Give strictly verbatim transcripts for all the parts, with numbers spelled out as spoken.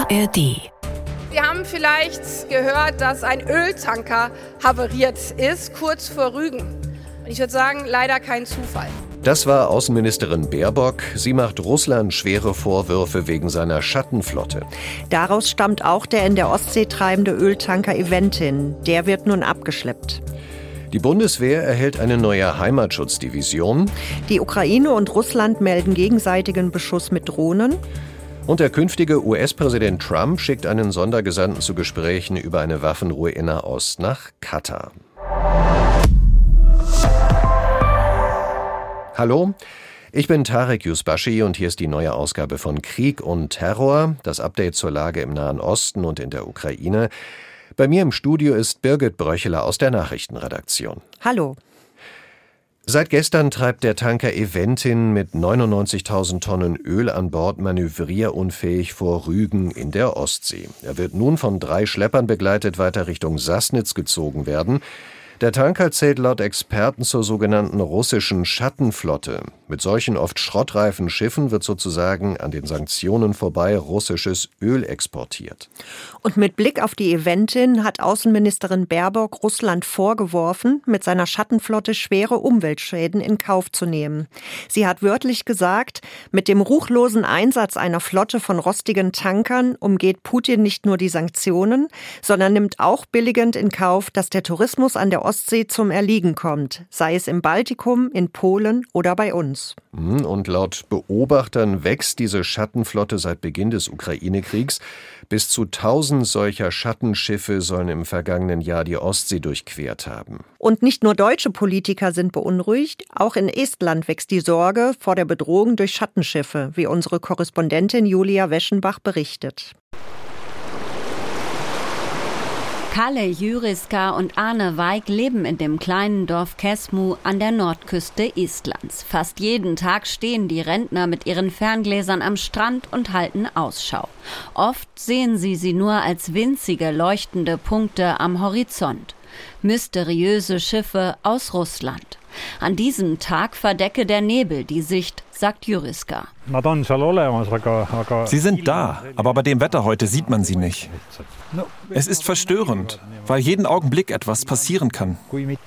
A R D. Sie haben vielleicht gehört, dass ein Öltanker havariert ist, kurz vor Rügen. Und ich würde sagen, leider kein Zufall. Das war Außenministerin Baerbock. Sie macht Russland schwere Vorwürfe wegen seiner Schattenflotte. Daraus stammt auch der in der Ostsee treibende Öltanker Eventin. Der wird nun abgeschleppt. Die Bundeswehr erhält eine neue Heimatschutzdivision. Die Ukraine und Russland melden gegenseitigen Beschuss mit Drohnen. Und der künftige U S-Präsident Trump schickt einen Sondergesandten zu Gesprächen über eine Waffenruhe in Nahost nach Katar. Hallo, ich bin Tarek Yusbashi und hier ist die neue Ausgabe von Krieg und Terror, das Update zur Lage im Nahen Osten und in der Ukraine. Bei mir im Studio ist Birgit Bröcheler aus der Nachrichtenredaktion. Hallo. Seit gestern treibt der Tanker Eventin mit neunundneunzigtausend Tonnen Öl an Bord manövrierunfähig vor Rügen in der Ostsee. Er wird nun von drei Schleppern begleitet weiter Richtung Sassnitz gezogen werden. Der Tanker zählt laut Experten zur sogenannten russischen Schattenflotte. Mit solchen oft schrottreifen Schiffen wird sozusagen an den Sanktionen vorbei russisches Öl exportiert. Und mit Blick auf die Eventin hat Außenministerin Baerbock Russland vorgeworfen, mit seiner Schattenflotte schwere Umweltschäden in Kauf zu nehmen. Sie hat wörtlich gesagt, mit dem ruchlosen Einsatz einer Flotte von rostigen Tankern umgeht Putin nicht nur die Sanktionen, sondern nimmt auch billigend in Kauf, dass der Tourismus an der Ostsee zum Erliegen kommt, sei es im Baltikum, in Polen oder bei uns. Und laut Beobachtern wächst diese Schattenflotte seit Beginn des Ukraine-Kriegs. Bis zu tausend solcher Schattenschiffe sollen im vergangenen Jahr die Ostsee durchquert haben. Und nicht nur deutsche Politiker sind beunruhigt, auch in Estland wächst die Sorge vor der Bedrohung durch Schattenschiffe, wie unsere Korrespondentin Julia Weschenbach berichtet. Kalle Jyriska und Arne Weig leben in dem kleinen Dorf Kesmu an der Nordküste Estlands. Fast jeden Tag stehen die Rentner mit ihren Ferngläsern am Strand und halten Ausschau. Oft sehen sie sie nur als winzige leuchtende Punkte am Horizont. Mysteriöse Schiffe aus Russland. An diesem Tag verdecke der Nebel die Sicht, sagt Jyriska. Sie sind da, aber bei dem Wetter heute sieht man sie nicht. Es ist verstörend, weil jeden Augenblick etwas passieren kann.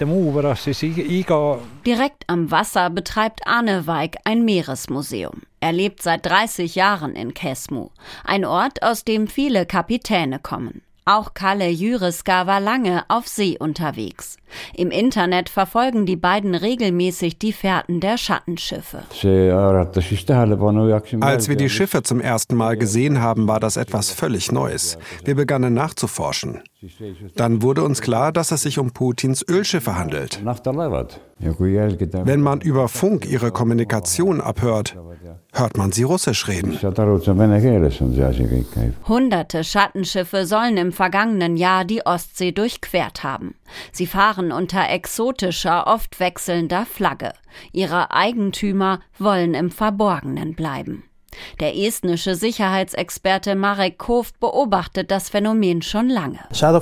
Direkt am Wasser betreibt Arne Weig ein Meeresmuseum. Er lebt seit dreißig Jahren in Kesmu, ein Ort, aus dem viele Kapitäne kommen. Auch Kalle Jyriska war lange auf See unterwegs. Im Internet verfolgen die beiden regelmäßig die Fährten der Schattenschiffe. Als wir die Schiffe zum ersten Mal gesehen haben, war das etwas völlig Neues. Wir begannen nachzuforschen. Dann wurde uns klar, dass es sich um Putins Ölschiffe handelt. Wenn man über Funk ihre Kommunikation abhört, hört man sie Russisch reden. Hunderte Schattenschiffe sollen im vergangenen Jahr die Ostsee durchquert haben. Sie fahren unter exotischer, oft wechselnder Flagge. Ihre Eigentümer wollen im Verborgenen bleiben. Der estnische Sicherheitsexperte Marek Kov beobachtet das Phänomen schon lange.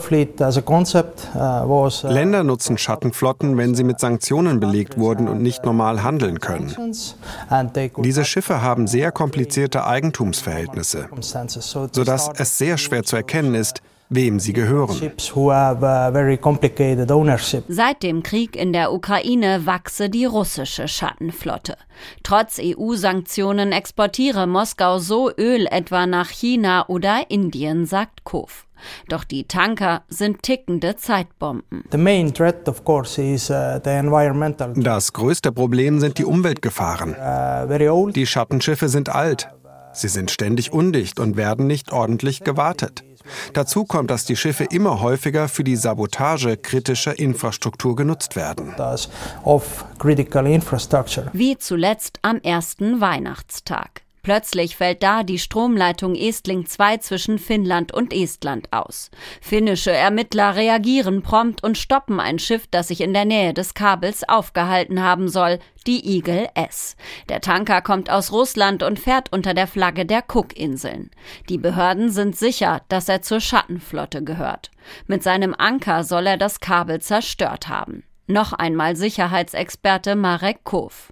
Länder nutzen Schattenflotten, wenn sie mit Sanktionen belegt wurden und nicht normal handeln können. Diese Schiffe haben sehr komplizierte Eigentumsverhältnisse, sodass es sehr schwer zu erkennen ist, wem sie gehören. Seit dem Krieg in der Ukraine wachse die russische Schattenflotte. Trotz E U-Sanktionen exportiere Moskau so Öl etwa nach China oder Indien, sagt Kov. Doch die Tanker sind tickende Zeitbomben. Das größte Problem sind die Umweltgefahren. Die Schattenschiffe sind alt. Sie sind ständig undicht und werden nicht ordentlich gewartet. Dazu kommt, dass die Schiffe immer häufiger für die Sabotage kritischer Infrastruktur genutzt werden. Wie zuletzt am ersten Weihnachtstag. Plötzlich fällt da die Stromleitung Estling zwei zwischen Finnland und Estland aus. Finnische Ermittler reagieren prompt und stoppen ein Schiff, das sich in der Nähe des Kabels aufgehalten haben soll, die Eagle S. Der Tanker kommt aus Russland und fährt unter der Flagge der Cookinseln. Die Behörden sind sicher, dass er zur Schattenflotte gehört. Mit seinem Anker soll er das Kabel zerstört haben. Noch einmal Sicherheitsexperte Marek Kow.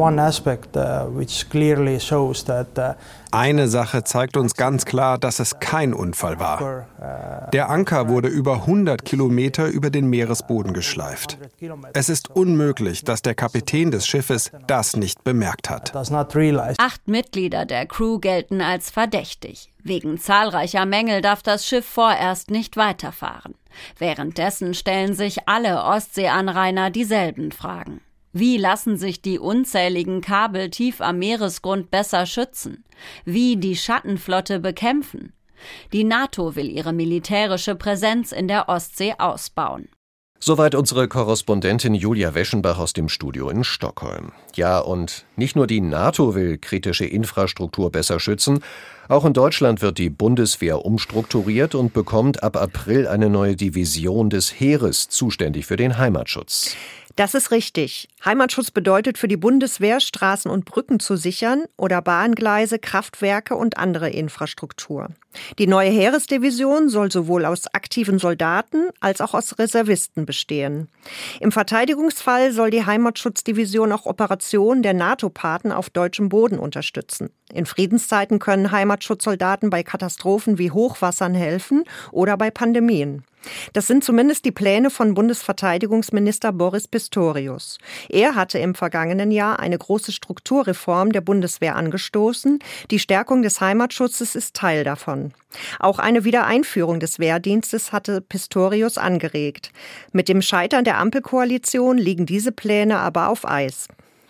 Eine Sache zeigt uns ganz klar, dass es kein Unfall war. Der Anker wurde über hundert Kilometer über den Meeresboden geschleift. Es ist unmöglich, dass der Kapitän des Schiffes das nicht bemerkt hat. Acht Mitglieder der Crew gelten als verdächtig. Wegen zahlreicher Mängel darf das Schiff vorerst nicht weiterfahren. Währenddessen stellen sich alle Ostseeanrainer dieselben Fragen. Wie lassen sich die unzähligen Kabel tief am Meeresgrund besser schützen? Wie die Schattenflotte bekämpfen? Die NATO will ihre militärische Präsenz in der Ostsee ausbauen. Soweit unsere Korrespondentin Julia Weschenbach aus dem Studio in Stockholm. Ja, und nicht nur die NATO will kritische Infrastruktur besser schützen, auch in Deutschland wird die Bundeswehr umstrukturiert und bekommt ab April eine neue Division des Heeres, zuständig für den Heimatschutz. Das ist richtig. Heimatschutz bedeutet für die Bundeswehr, Straßen und Brücken zu sichern oder Bahngleise, Kraftwerke und andere Infrastruktur. Die neue Heeresdivision soll sowohl aus aktiven Soldaten als auch aus Reservisten bestehen. Im Verteidigungsfall soll die Heimatschutzdivision auch Operationen der NATO-Partner auf deutschem Boden unterstützen. In Friedenszeiten können Heimatschutzsoldaten bei Katastrophen wie Hochwassern helfen oder bei Pandemien. Das sind zumindest die Pläne von Bundesverteidigungsminister Boris Pistorius. Er hatte im vergangenen Jahr eine große Strukturreform der Bundeswehr angestoßen. Die Stärkung des Heimatschutzes ist Teil davon. Auch eine Wiedereinführung des Wehrdienstes hatte Pistorius angeregt. Mit dem Scheitern der Ampelkoalition liegen diese Pläne aber auf Eis.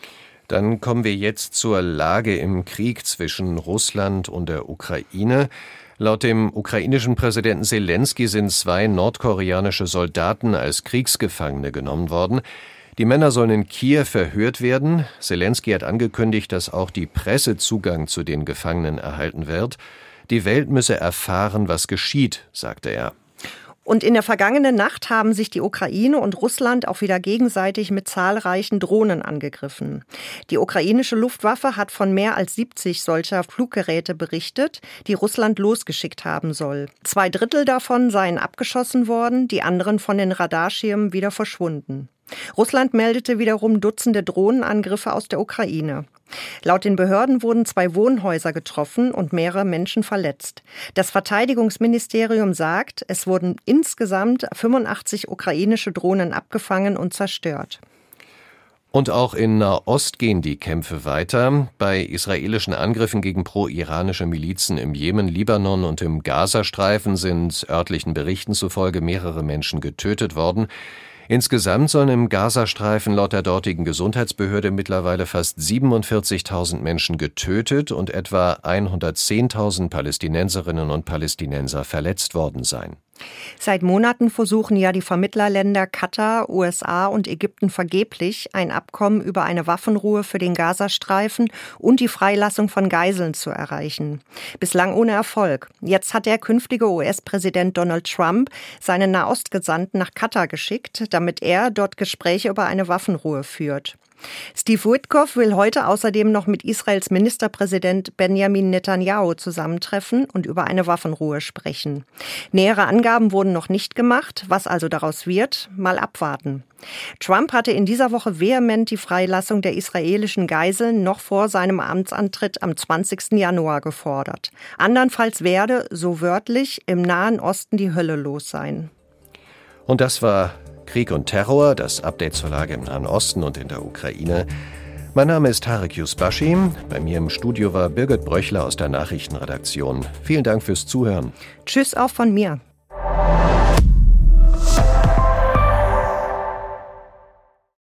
Dann kommen wir jetzt zur Lage im Krieg zwischen Russland und der Ukraine. Laut dem ukrainischen Präsidenten Selenskyj sind zwei nordkoreanische Soldaten als Kriegsgefangene genommen worden. Die Männer sollen in Kiew verhört werden. Selenskyj hat angekündigt, dass auch die Presse Zugang zu den Gefangenen erhalten wird. Die Welt müsse erfahren, was geschieht, sagte er. Und in der vergangenen Nacht haben sich die Ukraine und Russland auch wieder gegenseitig mit zahlreichen Drohnen angegriffen. Die ukrainische Luftwaffe hat von mehr als siebzig solcher Fluggeräte berichtet, die Russland losgeschickt haben soll. Zwei Drittel davon seien abgeschossen worden, die anderen von den Radarschirmen wieder verschwunden. Russland meldete wiederum Dutzende Drohnenangriffe aus der Ukraine. Laut den Behörden wurden zwei Wohnhäuser getroffen und mehrere Menschen verletzt. Das Verteidigungsministerium sagt, es wurden insgesamt fünfundachtzig ukrainische Drohnen abgefangen und zerstört. Und auch in Nahost gehen die Kämpfe weiter. Bei israelischen Angriffen gegen pro-iranische Milizen im Jemen, Libanon und im Gazastreifen sind örtlichen Berichten zufolge mehrere Menschen getötet worden. Insgesamt sollen im Gazastreifen laut der dortigen Gesundheitsbehörde mittlerweile fast siebenundvierzigtausend Menschen getötet und etwa hundertzehntausend Palästinenserinnen und Palästinenser verletzt worden sein. Seit Monaten versuchen ja die Vermittlerländer Katar, U S A und Ägypten vergeblich, ein Abkommen über eine Waffenruhe für den Gazastreifen und die Freilassung von Geiseln zu erreichen. Bislang ohne Erfolg. Jetzt hat der künftige U S-Präsident Donald Trump seinen Nahostgesandten nach Katar geschickt, damit er dort Gespräche über eine Waffenruhe führt. Steve Witkoff will heute außerdem noch mit Israels Ministerpräsident Benjamin Netanyahu zusammentreffen und über eine Waffenruhe sprechen. Nähere Angaben wurden noch nicht gemacht, was also daraus wird, mal abwarten. Trump hatte in dieser Woche vehement die Freilassung der israelischen Geiseln noch vor seinem Amtsantritt am zwanzigsten Januar gefordert. Andernfalls werde, so wörtlich, im Nahen Osten die Hölle los sein. Und das war Krieg und Terror, das Update zur Lage im Nahen Osten und in der Ukraine. Mein Name ist Tarek Yusbashi. Bei mir im Studio war Birgit Bröchler aus der Nachrichtenredaktion. Vielen Dank fürs Zuhören. Tschüss auch von mir.